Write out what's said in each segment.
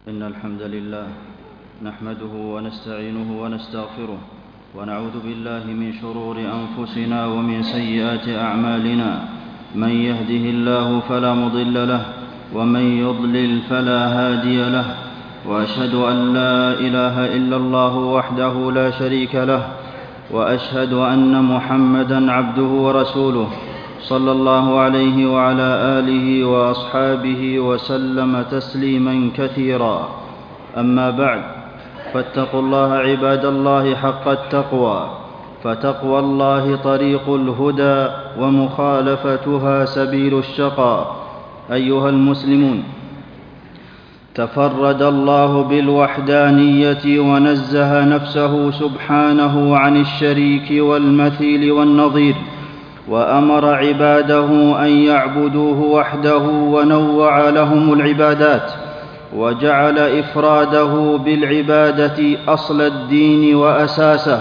إن الحمد لله نحمده ونستعينه ونستغفره ونعوذ بالله من شرور أنفسنا ومن سيئات أعمالنا. من يهده الله فلا مضل له ومن يضلل فلا هادي له، وأشهد أن لا إله إلا الله وحده لا شريك له، وأشهد أن محمدًا عبده ورسوله صلى الله عليه وعلى آله وأصحابه وسلم تسليمًا كثيرا. أما بعد، فاتقوا الله عباد الله حق التقوى، فتقوى الله طريق الهدى ومخالفتها سبيل الشقاء. أيها المسلمون، تفرد الله بالوحدانية ونزه نفسه سبحانه عن الشريك والمثيل والنظير، وأمر عباده أن يعبدوه وحده ونوع لهم العبادات، وجعل إفراده بالعبادة أصل الدين وأساسه،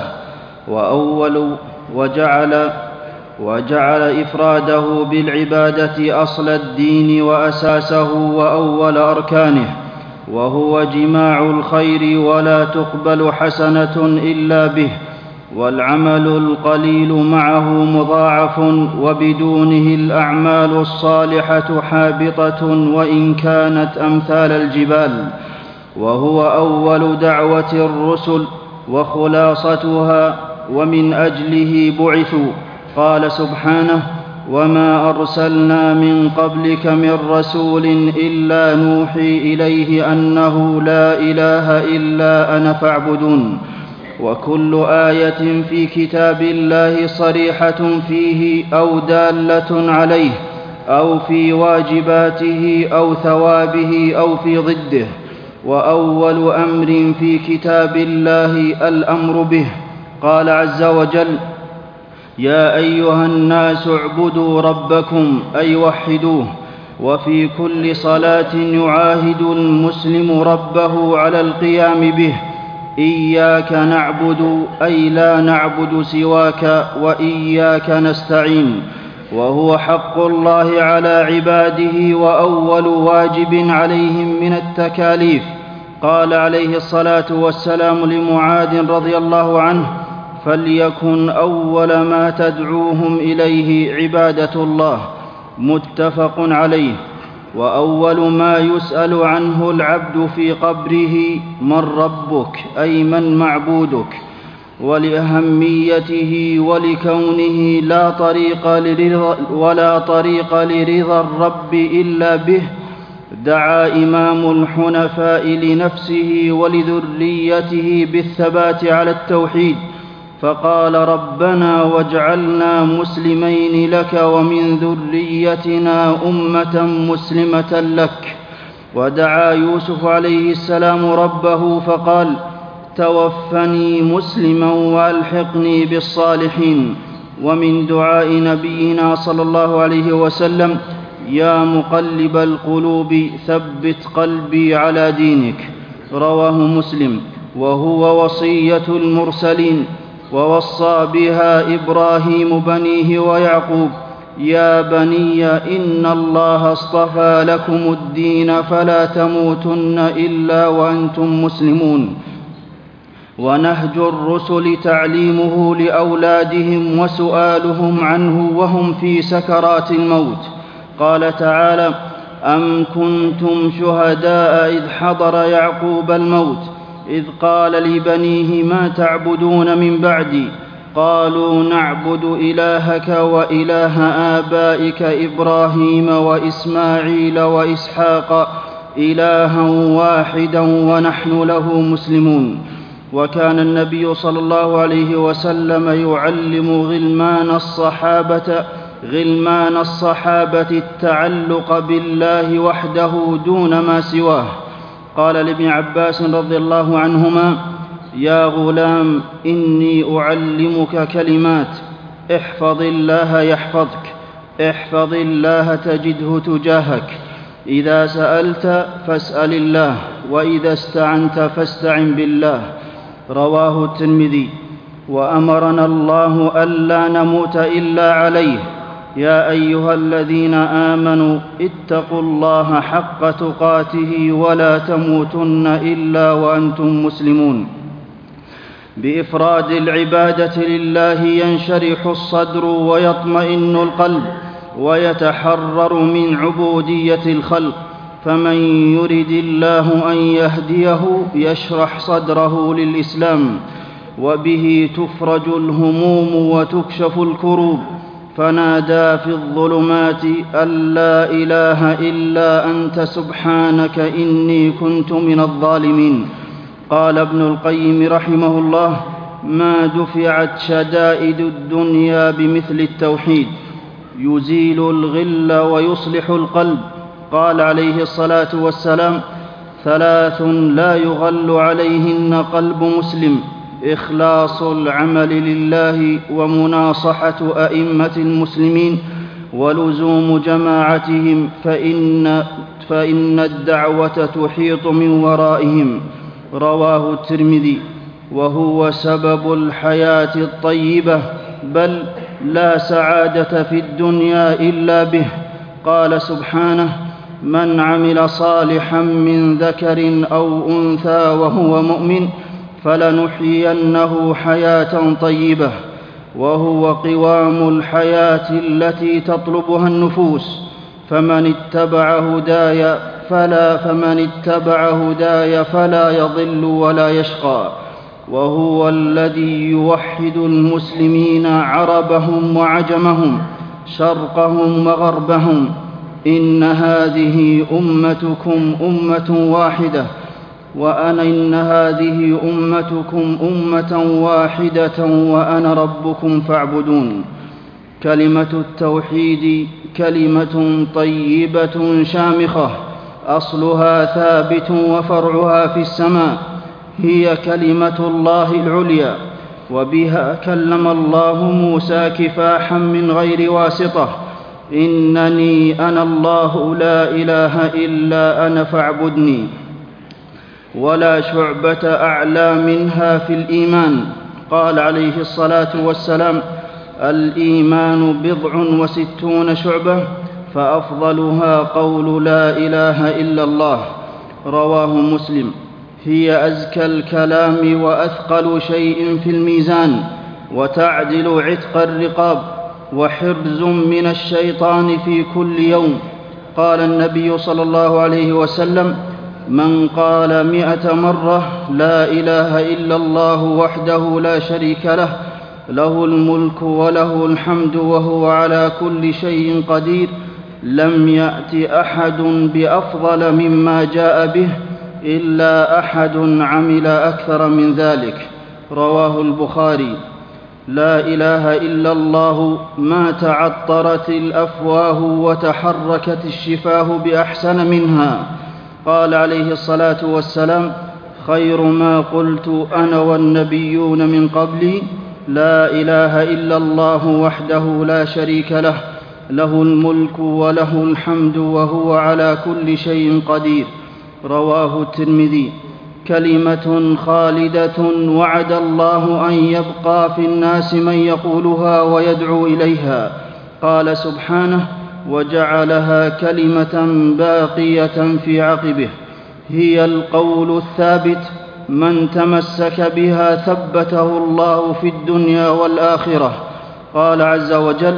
وجعل إفراده بالعبادة أصل الدين وأساسه وأول أركانه، وهو جماع الخير، ولا تقبل حسنة إلا به، والعمل القليل معه مضاعف، وبدونه الأعمال الصالحة حابطة وإن كانت أمثال الجبال. وهو أول دعوة الرسل وخلاصتها، ومن أجله بعثوا. قال سبحانه: وما أرسلنا من قبلك من رسول إلا نوحي إليه أنه لا إله إلا أنا فاعبدون. وكل آية في كتاب الله صريحة فيه أو دالة عليه، أو في واجباته أو ثوابه أو في ضده. وأول أمر في كتاب الله الأمر به. قال عز وجل: يا أيها الناس اعبدوا ربكم، أي وحدوه. وفي كل صلاة يعاهد المسلم ربه على القيام به: إياك نعبد، أي لا نعبد سواك، وإياك نستعين. وهو حق الله على عباده وأول واجب عليهم من التكاليف. قال عليه الصلاة والسلام لمعاذ رضي الله عنه: فليكن أول ما تدعوهم إليه عبادة الله. متفق عليه. وأول ما يسأل عنه العبد في قبره: من ربك؟ أي من معبودك؟ ولأهميته ولكونه ولا طريق لرضا الرب إلا به، دعا إمام الحنفاء لنفسه ولذريته بالثبات على التوحيد، فقال: ربنا واجعلنا مسلمين لك ومن ذريتنا أمة مسلمة لك. ودعا يوسف عليه السلام ربه فقال: توفني مسلما وألحقني بالصالحين. ومن دعاء نبينا صلى الله عليه وسلم: يا مقلب القلوب ثبت قلبي على دينك. رواه مسلم. وهو وصية المرسلين، ووصى بها إبراهيم بنيه ويعقوب: يا بني إن الله اصطفى لكم الدين فلا تموتن إلا وأنتم مسلمون. ونهج الرسل تعليمه لأولادهم وسؤالهم عنه وهم في سكرات الموت. قال تعالى: أم كنتم شهداء إذ حضر يعقوب الموت إذ قال لبنيه ما تعبدون من بعدي قالوا نعبد إلهك وإله آبائك إبراهيم وإسماعيل وإسحاق إلها واحدا ونحن له مسلمون. وكان النبي صلى الله عليه وسلم يعلم غلمان الصحابة التعلق بالله وحده دون ما سواه. قال لابن عباس رضي الله عنهما: يا غلام إني أعلمك كلمات، احفظ الله يحفظك، احفظ الله تجده تجاهك، إذا سألت فاسأل الله، وإذا استعنت فاستعن بالله. رواه الترمذي. وأمرنا الله ألا نموت إلا عليه، يا أيها الذين آمنوا اتقوا الله حق تقاته ولا تموتن إلا وأنتم مسلمون. بإفراد العبادة لله ينشرح الصدر ويطمئن القلب ويتحرر من عبودية الخلق، فمن يرد الله أن يهديه يشرح صدره للإسلام، وبه تفرج الهموم وتكشف الكروب، فنادى في الظلمات أن لا إله إلا أنت سبحانك إني كنت من الظالمين. قال ابن القيم رحمه الله: ما دفعت شدائد الدنيا بمثل التوحيد، يزيل الغل ويصلح القلب. قال عليه الصلاة والسلام: 3 لا يغل عليهن قلب مسلم: إخلاص العمل لله، ومناصحة أئمة المسلمين، ولزوم جماعتهم، فإن الدعوة تحيط من ورائهم. رواه الترمذي. وهو سبب الحياة الطيبة، بل لا سعادة في الدنيا إلا به. قال سبحانه: من عمل صالحا من ذكر أو أنثى وهو مؤمن فلنحيينه حياة طيبة، وهو قوام الحياة التي تطلبها النفوس. فمن اتبع هداي فلا يضل ولا يشقى. وهو الذي يوحد المسلمين عربهم وعجمهم، شرقهم وغربهم. إن هذه أمتكم أمة واحدة إن هذه أمتكم أمة واحدة وأنا ربكم فاعبدون. كلمة التوحيد كلمة طيبة شامخة، أصلها ثابت وفرعها في السماء، هي كلمة الله العليا، وبها كلم الله موسى كفاحا من غير واسطة: إنني أنا الله لا إله إلا أنا فاعبدني. ولا شعبة أعلى منها في الإيمان. قال عليه الصلاة والسلام: الإيمان 60 شعبة، فأفضلها قول لا إله إلا الله. رواه مسلم. هي أزكى الكلام وأثقل شيء في الميزان، وتعدل عتق الرقاب، وحرز من الشيطان في كل يوم. قال النبي صلى الله عليه وسلم: من قال 100 مرة لا إله إلا الله وحده لا شريك له، له الملك وله الحمد وهو على كل شيء قدير، لم يأت أحد بأفضل مما جاء به إلا أحد عمل أكثر من ذلك. رواه البخاري. لا إله إلا الله ما تعطرت الأفواه وتحركت الشفاه بأحسن منها. قال عليه الصلاة والسلام: خير ما قلت أنا والنبيون من قبلي لا إله إلا الله وحده لا شريك له، له الملك وله الحمد وهو على كل شيء قدير. رواه الترمذي. كلمة خالدة وعد الله أن يبقى في الناس من يقولها ويدعو إليها. قال سبحانه: وجعلها كلمة باقية في عقبه. هي القول الثابت، من تمسك بها ثبته الله في الدنيا والآخرة. قال عز وجل: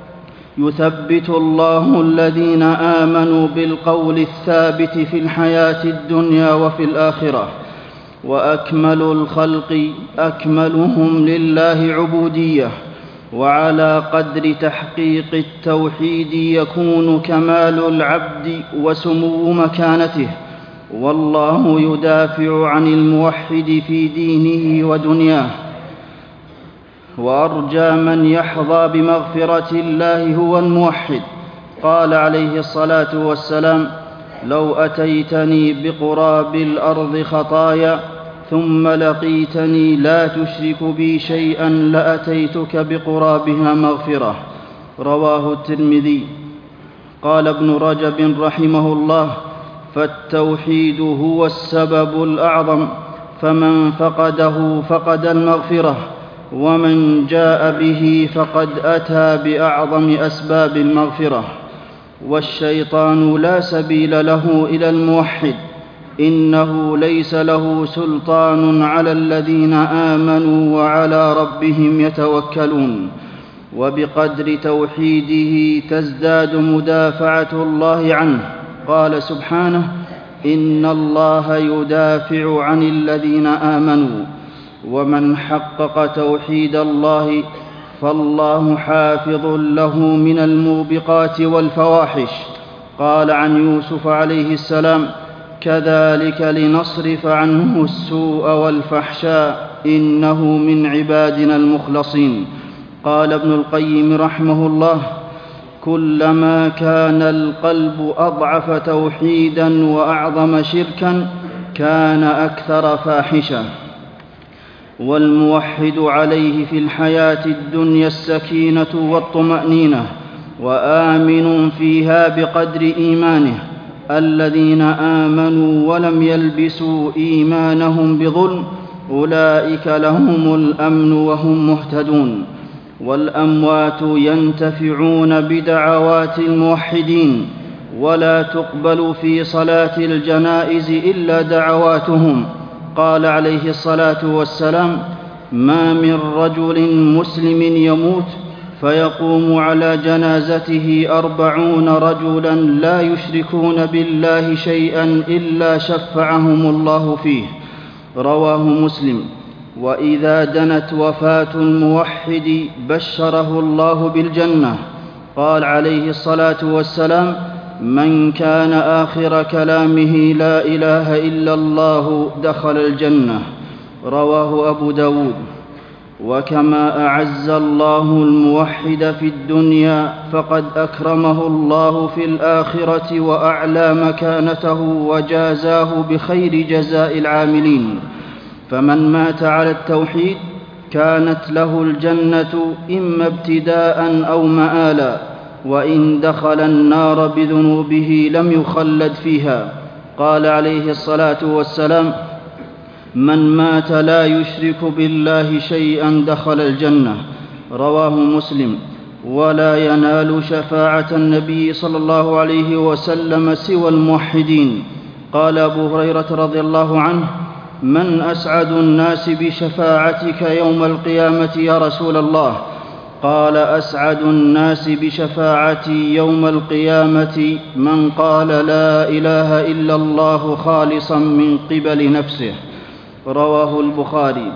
يثبت الله الذين آمنوا بالقول الثابت في الحياة الدنيا وفي الآخرة. وأكمل الخلق أكملهم لله عبودية، وعلى قدر تحقيق التوحيد يكون كمال العبد وسمو مكانته. والله يدافع عن الموحد في دينه ودنياه، وأرجى من يحظى بمغفرة الله هو الموحد. قال عليه الصلاة والسلام: لو أتيتني بقراب الأرض خطايا ثم لقيتني لا تشرك بي شيئا لأتيتك بقرابها مغفرة. رواه الترمذي. قال ابن رجب رحمه الله: فالتوحيد هو السبب الأعظم، فمن فقده فقد المغفرة. ومن جاء به فقد أتى بأعظم أسباب المغفرة. والشيطان لا سبيل له إلى الموحد، إنه ليس له سلطان على الذين آمنوا وعلى ربهم يتوكلون. وبقدر توحيده تزداد مدافعة الله عنه. قال سبحانه: إن الله يدافع عن الذين آمنوا. ومن حقق توحيد الله فالله حافظ له من الموبقات والفواحش. قال عن يوسف عليه السلام: كذلك لنصرف عنه السوء والفحشاء إنه من عبادنا المخلصين. قال ابن القيم رحمه الله: كلما كان القلب أضعف توحيدا وأعظم شركا كان أكثر فاحشة. والموحد عليه في الحياة الدنيا السكينة والطمأنينة، وآمن فيها بقدر إيمانه. الذين آمنوا ولم يلبسوا إيمانهم بظلم أولئك لهم الأمن وهم مهتدون. والأموات ينتفعون بدعوات الموحدين، ولا تقبل في صلاة الجنائز إلا دعواتهم. قال عليه الصلاة والسلام: ما من رجل مسلم يموت فيقوم على جنازته 40 رجلا لا يشركون بالله شيئا إلا شفعهم الله فيه. رواه مسلم. وإذا دنت وفاة الموحد بشره الله بالجنة. قال عليه الصلاة والسلام: من كان آخر كلامه لا إله إلا الله دخل الجنة. رواه أبو داود. وكما أعز الله الموحد في الدنيا فقد أكرمه الله في الآخرة وأعلى مكانته وجازاه بخير جزاء العاملين. فمن مات على التوحيد كانت له الجنة إما ابتداء أو مآلا، وإن دخل النار بذنوبه لم يخلد فيها. قال عليه الصلاة والسلام: من مات لا يشرك بالله شيئا دخل الجنة. رواه مسلم. ولا ينال شفاعة النبي صلى الله عليه وسلم سوى الموحدين. قال أبو هريرة رضي الله عنه: من أسعد الناس بشفاعتك يوم القيامة يا رسول الله؟ قال: أسعد الناس بشفاعتي يوم القيامة من قال لا إله إلا الله خالصا من قبل نفسه. رواه البخاري.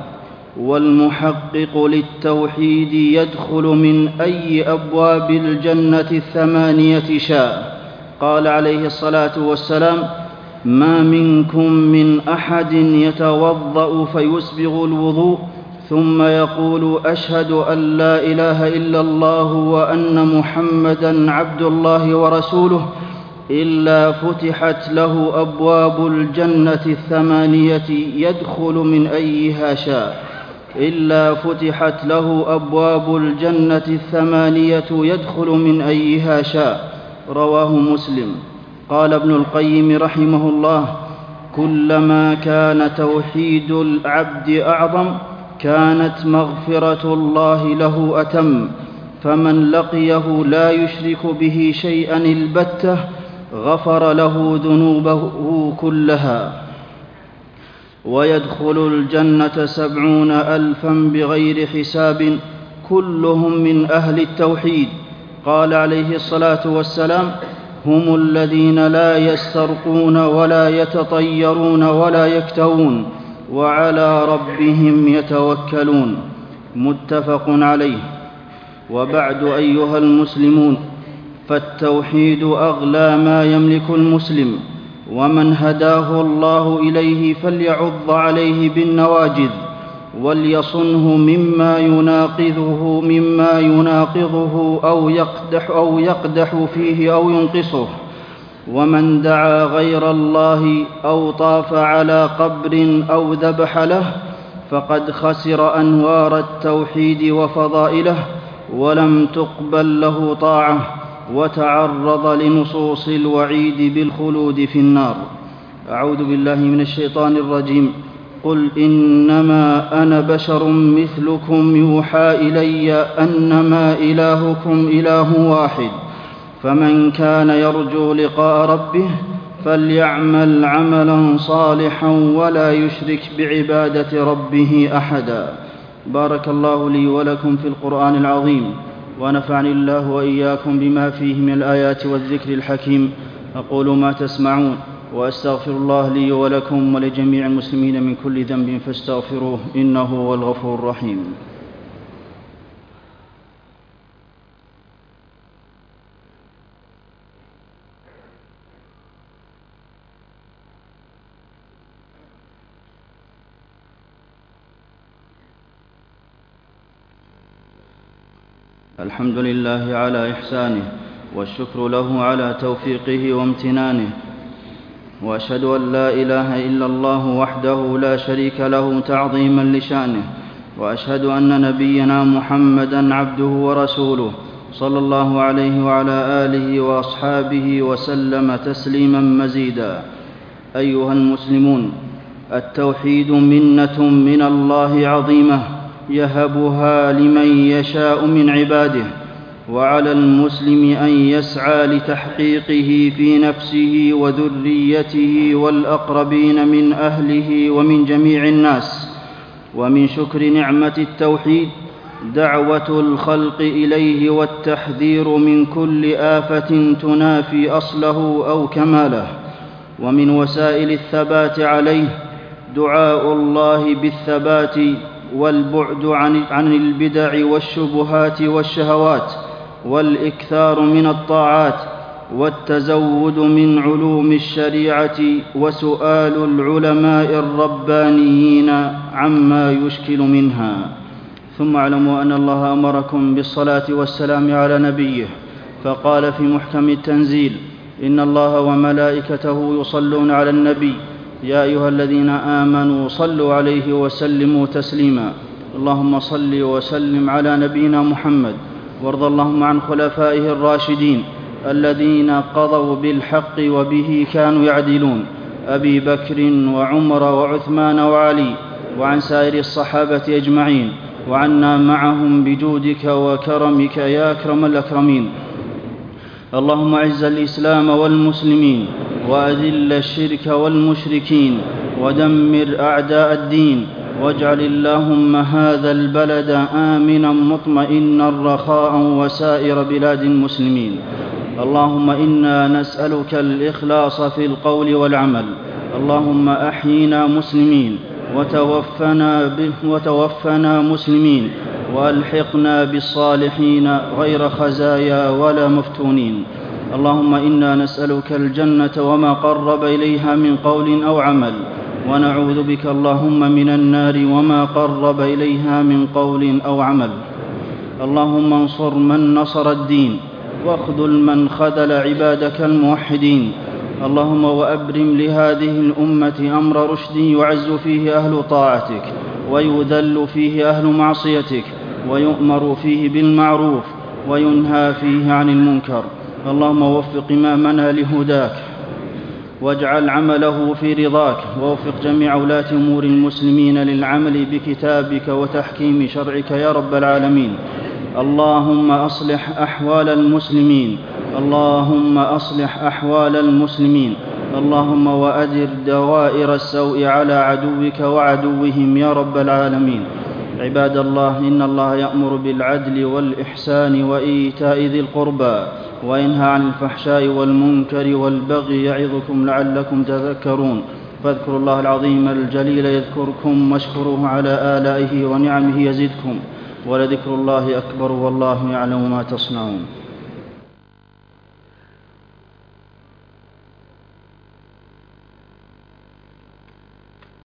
والمحقق للتوحيد يدخل من أي أبواب الجنة 8 شاء. قال عليه الصلاة والسلام: ما منكم من أحد يتوضأ فيسبغ الوضوء ثم يقول: أشهد أن لا إله إلا الله وأن محمدًا عبد الله ورسوله إلا فتحت له أبواب الجنة 8 يدخل من أيها شاء. إلا فتحت له أبواب الجنة 8 يدخل من أيها شاء. رواه مسلم. قال ابن القيم رحمه الله: كلما كان توحيد العبد أعظم كانت مغفرة الله له أتم. فمن لقيه لا يشرك به شيئا البتة غفر له ذنوبه كلها. ويدخل الجنة 70,000 بغير حساب كلهم من أهل التوحيد. قال عليه الصلاة والسلام: هم الذين لا يسترقون ولا يتطيرون ولا يكتوون وعلى ربهم يتوكلون. متفق عليه. وبعد أيها المسلمون، فالتوحيد أغلى ما يملك المسلم، ومن هداه الله إليه فليعض عليه بالنواجذ وليصنه مما يناقضه أو يقدح فيه أو ينقصه. ومن دعا غير الله أو طاف على قبر أو ذبح له فقد خسر أنوار التوحيد وفضائله ولم تقبل له طاعة، وتعرض لنصوص الوعيد بالخلود في النار. أعوذ بالله من الشيطان الرجيم. قل إنما أنا بشر مثلكم يوحى إلي أنما إلهكم إله واحد فمن كان يرجو لقاء ربه فليعمل عملا صالحا ولا يشرك بعبادة ربه أحدا. بارك الله لي ولكم في القرآن العظيم، ونفعني الله وإياكم بما فيه من الآيات والذكر الحكيم. أقول ما تسمعون وأستغفر الله لي ولكم ولجميع المسلمين من كل ذنب فاستغفروه إنه هو الغفور الرحيم. الحمد لله على إحسانه، والشكر له على توفيقه وامتنانه، وأشهد أن لا إله إلا الله وحده لا شريك له تعظيما لشأنه، وأشهد أن نبينا محمدًا عبده ورسوله صلى الله عليه وعلى آله وأصحابه وسلم تسليما مزيدا. أيها المسلمون، التوحيد منة من الله عظيمة يهبها لمن يشاء من عباده، وعلى المسلم أن يسعى لتحقيقه في نفسه وذريته والأقربين من أهله ومن جميع الناس. ومن شكر نعمة التوحيد دعوة الخلق إليه والتحذير من كل آفة تنافي أصله أو كماله. ومن وسائل الثبات عليه دعاء الله بالثبات والبعد عن البدع والشبهات والشهوات، والإكثار من الطاعات، والتزود من علوم الشريعة، وسؤال العلماء الربانيين عما يشكل منها. ثم اعلموا أن الله أمركم بالصلاة والسلام على نبيه، فقال في محكم التنزيل: إن الله وملائكته يصلون على النبي يا أيها الذين آمنوا صلوا عليه وسلموا تسليما. اللهم صل وسلم على نبينا محمد، وارض اللهم عن خلفائه الراشدين الذين قضوا بالحق وبه كانوا يعدلون، أبي بكر وعمر وعثمان وعلي، وعن سائر الصحابة أجمعين، وعنا معهم بجودك وكرمك يا أكرم الأكرمين. اللهم أعز الإسلام والمسلمين، وأذل الشرك والمشركين، ودمر أعداء الدين، واجعل اللهم هذا البلد آمنا مطمئنا رخاء وسائر بلاد المسلمين. اللهم إنا نسألك الإخلاص في القول والعمل. اللهم أحينا مسلمين وتوفنا مسلمين، وألحقنا بالصالحين غير خزايا ولا مفتونين. اللهم إنا نسألك الجنة وما قرب إليها من قول أو عمل، ونعوذ بك اللهم من النار وما قرب إليها من قول أو عمل. اللهم انصر من نصر الدين، واخذل من خذل عبادك الموحدين. اللهم وأبرم لهذه الأمة أمر رشد يعز فيه أهل طاعتك، ويذل فيه أهل معصيتك، ويؤمر فيه بالمعروف، وينهى فيه عن المنكر. اللهم وفق إمامنا لهداك، واجعل عمله في رضاك، ووفق جميع ولاة أمور المسلمين للعمل بكتابك وتحكيم شرعك يا رب العالمين. اللهم أصلح أحوال المسلمين، اللهم أصلح أحوال المسلمين. اللهم وأدر دوائر السوء على عدوك وعدوهم يا رب العالمين. عباد الله، إن الله يأمر بالعدل والإحسان وإيتاء ذي القربى، وينهى عن الفحشاء والمنكر والبغي، يعظكم لعلكم تذكرون. فاذكروا الله العظيم الجليل يذكركم، واشكروه على آلائه ونعمه يزدكم، ولذكر الله أكبر والله يعلم ما تصنعون.